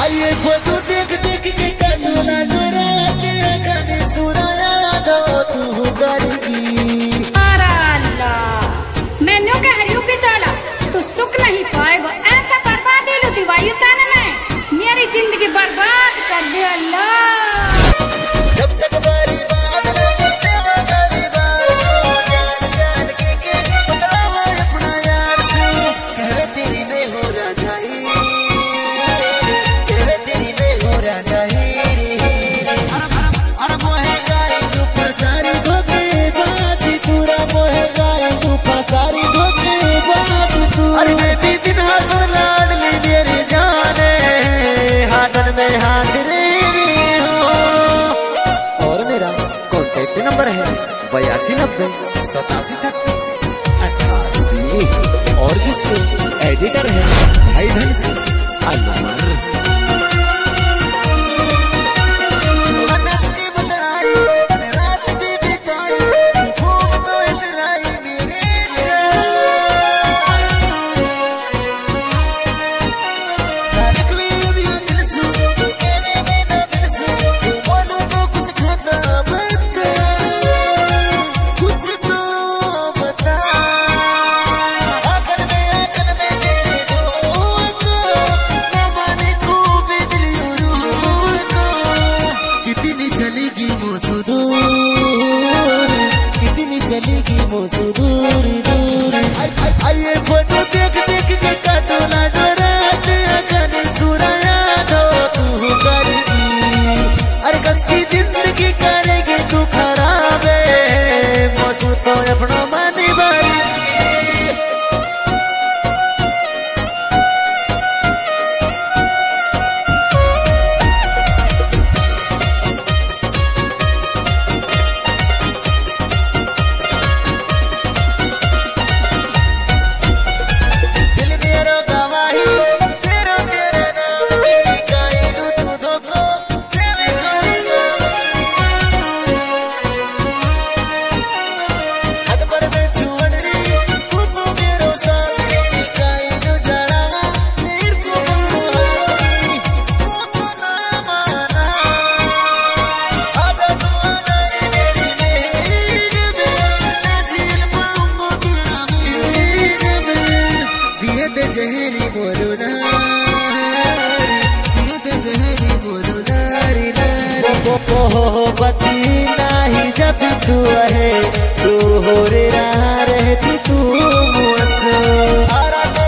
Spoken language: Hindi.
आइए फोटो देख देख के कटोला डोरात कने सुराया दो तू करेगी। मैंने कहा कि चला तू सुख नहीं पाएगा, ऐसा बर्बादी लुटी वायु तन ने मेरी जिंदगी बर्बाद कर दे अल्लाह। जब तक बारी बात न करते बारी बार सो जान जान के बदलावा अपना यार से कहवे तेरी में हो राजाई, कहवे तेरी में हो राजाई। अरे मोहे गाय तू फसारी धोखे बात पूरा मोहे गाय तू फसारी धोखे बात तू। अरे मैं भी दिन हंसो लाड ले मेरे जाने हाथन में हाथ रे नंबर है 8290873688 और जिसके एडिटर है भाई धन सिंह अनवर। कितनी चलेगी वो सुदूर दूर। आइए फोटो देख देख के कटोला डोरात कने सुराया दो तू करेगी। अरे कस की जिंदगी करेगी तू खराब है मौसू तो अपना मानी बारी। जहरी बोलो नारी बती नाही जब तू है तू हो रे रहती तू मुझसे।